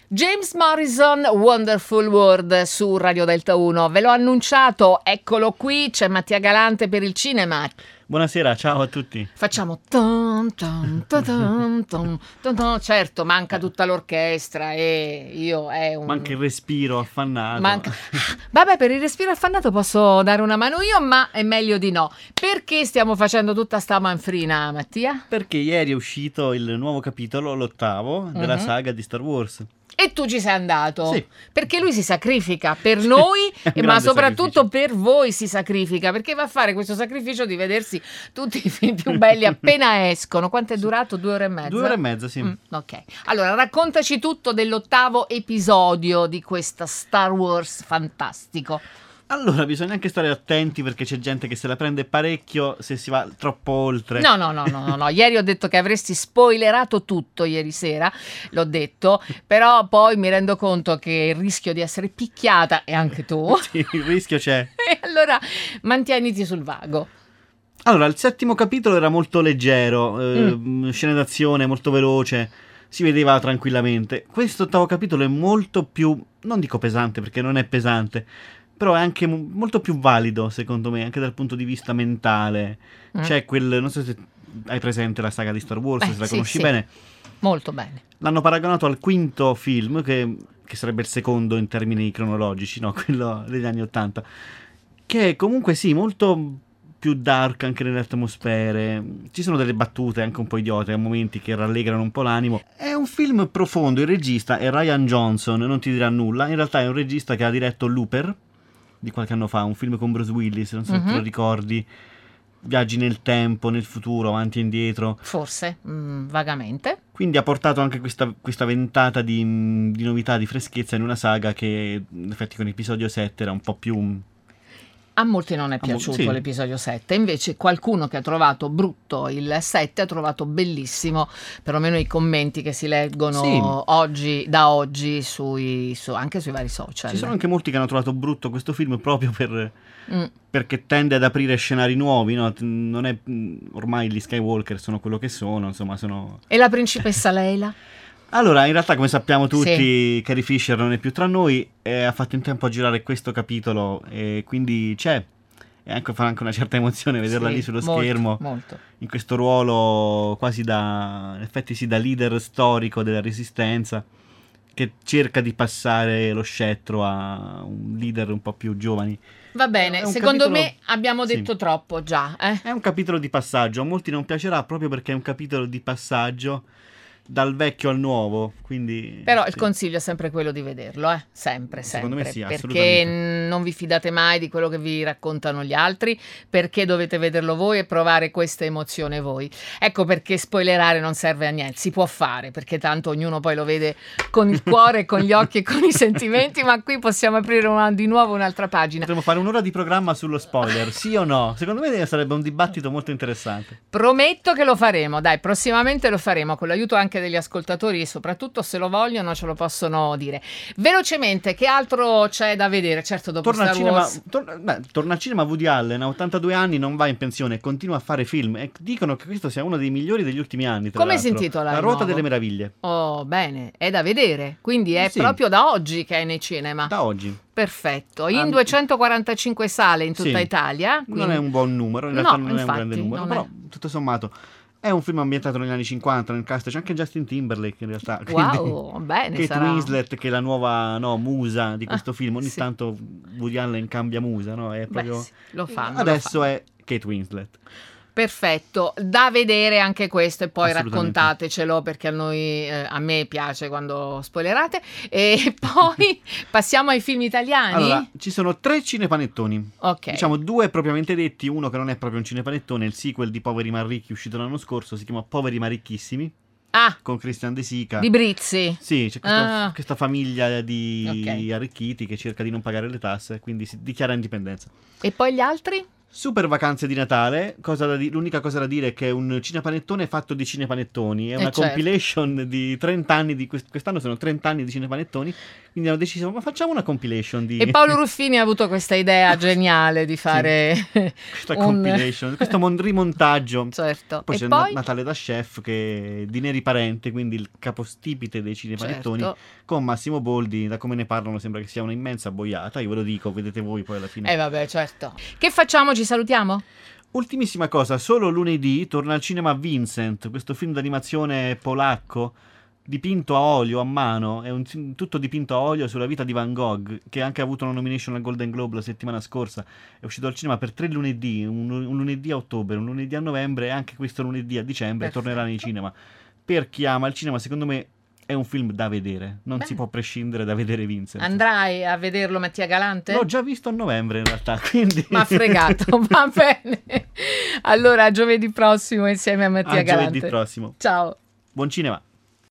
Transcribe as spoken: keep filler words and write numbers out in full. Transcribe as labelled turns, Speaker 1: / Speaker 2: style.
Speaker 1: James Morrison, Wonderful World su Radio Delta uno. Ve l'ho annunciato, eccolo qui, c'è Mattia Galante per il cinema.
Speaker 2: Buonasera, ciao a tutti.
Speaker 1: Facciamo ton, ton, ton, ton, ton, ton, ton. Certo, manca tutta l'orchestra e io è un...
Speaker 2: Manca il respiro affannato.
Speaker 1: Manca... Vabbè, per il respiro affannato posso dare una mano io, ma è meglio di no. Perché stiamo facendo tutta sta manfrina, Mattia?
Speaker 2: Perché ieri è uscito il nuovo capitolo, l'ottavo, della
Speaker 1: Mhm.
Speaker 2: saga di Star Wars.
Speaker 1: E tu ci sei andato?
Speaker 2: Sì.
Speaker 1: Perché lui si sacrifica per noi,
Speaker 2: È un
Speaker 1: e ma
Speaker 2: grande
Speaker 1: soprattutto
Speaker 2: sacrificio.
Speaker 1: per voi si sacrifica, perché va a fare questo sacrificio di vedersi tutti i film più belli appena escono. Quanto è durato? Due ore e mezza?
Speaker 2: Due ore e mezza, sì.
Speaker 1: Mm, ok. Allora, raccontaci tutto dell'ottavo episodio di questa Star Wars fantastico.
Speaker 2: Allora, bisogna anche stare attenti perché c'è gente che se la prende parecchio se si va troppo oltre.
Speaker 1: No, no, no, no, no, no. Ieri ho detto che avresti spoilerato tutto ieri sera, l'ho detto, però poi mi rendo conto che il rischio di essere picchiata, e anche tu,
Speaker 2: Sì, il rischio c'è.
Speaker 1: e allora mantieniti sul vago.
Speaker 2: Allora, il settimo capitolo era molto leggero, eh, scene d'azione molto veloce, si vedeva tranquillamente. Questo ottavo capitolo è molto più, non dico pesante perché non è pesante, però è anche mo- molto più valido secondo me, anche dal punto di vista mentale.
Speaker 1: Mm.
Speaker 2: C'è quel, non so se hai presente la saga di Star Wars,
Speaker 1: Eh,
Speaker 2: se la
Speaker 1: sì,
Speaker 2: conosci
Speaker 1: sì.
Speaker 2: bene.
Speaker 1: Molto bene.
Speaker 2: L'hanno paragonato al quinto film, che, che sarebbe il secondo in termini cronologici, no? Quello degli anni Ottanta, che è comunque sì, molto più dark anche nelle atmosfere. Ci sono delle battute anche un po' idiote a momenti che rallegrano un po' l'animo. È un film profondo, il regista è Rian Johnson, non ti dirà nulla, in realtà è un regista che ha diretto Looper, di qualche anno fa, un film con Bruce Willis, non so se te lo
Speaker 1: Mhm.
Speaker 2: ricordi, viaggi nel tempo, nel futuro, avanti e indietro.
Speaker 1: Forse, mm, vagamente.
Speaker 2: Quindi ha portato anche questa, questa ventata di, di novità, di freschezza in una saga che in effetti con episodio sette era un po' più...
Speaker 1: A molti non è
Speaker 2: A mo-
Speaker 1: piaciuto
Speaker 2: sì.
Speaker 1: l'episodio sette, invece qualcuno che ha trovato brutto il sette ha trovato bellissimo, perlomeno i commenti che si leggono
Speaker 2: Sì.
Speaker 1: oggi, da oggi sui, su- anche sui vari social.
Speaker 2: Ci sono anche molti che hanno trovato brutto questo film proprio per,
Speaker 1: Mm.
Speaker 2: perché tende ad aprire scenari nuovi, no? T- Non è, ormai gli Skywalker sono quello che sono, insomma sono...
Speaker 1: E la principessa Leila?
Speaker 2: Allora, in realtà, come sappiamo tutti, Carrie Fisher non è più tra noi, e ha fatto in tempo a girare questo capitolo, e quindi c'è. E anche fa anche una certa emozione vederla
Speaker 1: Sì,
Speaker 2: lì sullo
Speaker 1: molto,
Speaker 2: schermo,
Speaker 1: molto.
Speaker 2: in questo ruolo quasi da, in effetti sì, da leader storico della Resistenza, che cerca di passare lo scettro a un leader un po' più giovani.
Speaker 1: Va bene,
Speaker 2: È un
Speaker 1: secondo
Speaker 2: capitolo-
Speaker 1: me abbiamo
Speaker 2: sì.
Speaker 1: detto troppo già, eh?
Speaker 2: È un capitolo di passaggio, a molti non piacerà proprio perché è un capitolo di passaggio dal vecchio al nuovo, quindi...
Speaker 1: Però il
Speaker 2: sì.
Speaker 1: consiglio è sempre quello di vederlo, eh? Sempre,
Speaker 2: Secondo
Speaker 1: sempre.
Speaker 2: me sì,
Speaker 1: perché
Speaker 2: assolutamente.
Speaker 1: non vi fidate mai di quello che vi raccontano gli altri, perché dovete vederlo voi e provare questa emozione voi. Ecco perché spoilerare non serve a niente, si può fare, perché tanto ognuno poi lo vede con il cuore, con gli occhi e con i sentimenti, ma qui possiamo aprire una- di nuovo un'altra pagina.
Speaker 2: Potremmo fare un'ora di programma sullo spoiler, sì o no? Secondo me sarebbe un dibattito molto interessante.
Speaker 1: Prometto che lo faremo, dai, prossimamente lo faremo con l'aiuto anche degli ascoltatori e soprattutto se lo vogliono ce lo possono dire. Velocemente, che altro c'è da vedere? Certo, dopo
Speaker 2: Torna al,
Speaker 1: Star
Speaker 2: cinema,
Speaker 1: Wars.
Speaker 2: tor- beh, torna al cinema Woody Allen, ha ottantadue anni, non va in pensione, continua a fare film e dicono che questo sia uno dei migliori degli ultimi anni. Tra
Speaker 1: Come si
Speaker 2: l'altro.
Speaker 1: intitola
Speaker 2: La
Speaker 1: il
Speaker 2: ruota
Speaker 1: nuovo?
Speaker 2: delle meraviglie,
Speaker 1: Oh, bene, è da vedere, quindi è
Speaker 2: Sì.
Speaker 1: proprio da oggi che è nei cinema.
Speaker 2: da oggi.
Speaker 1: Perfetto, in
Speaker 2: Ah,
Speaker 1: duecentoquarantacinque sale in tutta
Speaker 2: sì.
Speaker 1: Italia.
Speaker 2: Non
Speaker 1: quindi-
Speaker 2: è un buon numero, in
Speaker 1: No,
Speaker 2: realtà non è un
Speaker 1: infatti,
Speaker 2: grande numero,
Speaker 1: non
Speaker 2: però
Speaker 1: è.
Speaker 2: tutto sommato è un film ambientato negli anni cinquanta, nel cast c'è anche Justin Timberlake in realtà. quindi-
Speaker 1: Wow, bene,
Speaker 2: Kate
Speaker 1: sarà.
Speaker 2: Winslet che è la nuova no, musa di questo
Speaker 1: Ah,
Speaker 2: film, ogni
Speaker 1: sì.
Speaker 2: tanto Woody Allen cambia musa, no? È
Speaker 1: Beh,
Speaker 2: proprio...
Speaker 1: sì, lo fanno.
Speaker 2: Adesso
Speaker 1: lo fanno.
Speaker 2: è Kate Winslet.
Speaker 1: Perfetto, da vedere anche questo e poi
Speaker 2: Assolutamente.
Speaker 1: raccontatecelo perché a noi, eh, a me piace quando spoilerate. E poi passiamo ai film italiani.
Speaker 2: Allora, ci sono tre cinepanettoni.
Speaker 1: Ok.
Speaker 2: Diciamo due propriamente detti, uno che non è proprio un cinepanettone, il sequel di Poveri ma ricchi uscito l'anno scorso, si chiama Poveri ma ricchissimi,
Speaker 1: Ah,
Speaker 2: con Christian De Sica.
Speaker 1: di Brizzi.
Speaker 2: Sì, c'è questa,
Speaker 1: Ah.
Speaker 2: questa famiglia di
Speaker 1: Ok.
Speaker 2: arricchiti che cerca di non pagare le tasse, quindi si dichiara indipendenza.
Speaker 1: E poi gli altri?
Speaker 2: Super Vacanze di Natale, cosa da di- l'unica cosa da dire è che è un cinepanettone fatto di cinepanettoni, è
Speaker 1: Eh,
Speaker 2: una
Speaker 1: certo.
Speaker 2: compilation di trenta anni, di quest- quest'anno sono trenta anni di cinepanettoni, quindi hanno deciso, ma facciamo una compilation di
Speaker 1: E Paolo Ruffini ha avuto questa idea geniale di fare
Speaker 2: questa
Speaker 1: un...
Speaker 2: compilation, questo mon- rimontaggio.
Speaker 1: Certo.
Speaker 2: Poi
Speaker 1: E
Speaker 2: c'è
Speaker 1: poi?
Speaker 2: Na- Natale da Chef, che è di Neri Parente, quindi il capostipite dei cinepanettoni,
Speaker 1: Certo.
Speaker 2: con Massimo Boldi. Da come ne parlano sembra che sia una immensa boiata, io ve lo dico, vedete voi poi alla fine.
Speaker 1: Eh vabbè, certo. Che facciamo? Ci salutiamo?
Speaker 2: Ultimissima cosa, solo lunedì torna al cinema Vincent, questo film d'animazione polacco dipinto a olio, a mano, è un, tutto dipinto a olio sulla vita di Van Gogh, che ha anche avuto una nomination al Golden Globe la settimana scorsa. È uscito al cinema per tre lunedì, un, un lunedì a ottobre, un lunedì a novembre e anche questo lunedì a dicembre.
Speaker 1: Perfetto.
Speaker 2: Tornerà nei cinema. Per chi ama il cinema, secondo me è un film da vedere, non
Speaker 1: Beh.
Speaker 2: si può prescindere da vedere Vincent.
Speaker 1: Andrai a vederlo Mattia Galante?
Speaker 2: L'ho già visto a novembre in realtà, quindi...
Speaker 1: Ma fregato, va bene. Allora, a giovedì prossimo insieme a Mattia
Speaker 2: a
Speaker 1: Galante.
Speaker 2: giovedì prossimo.
Speaker 1: Ciao.
Speaker 2: Buon cinema.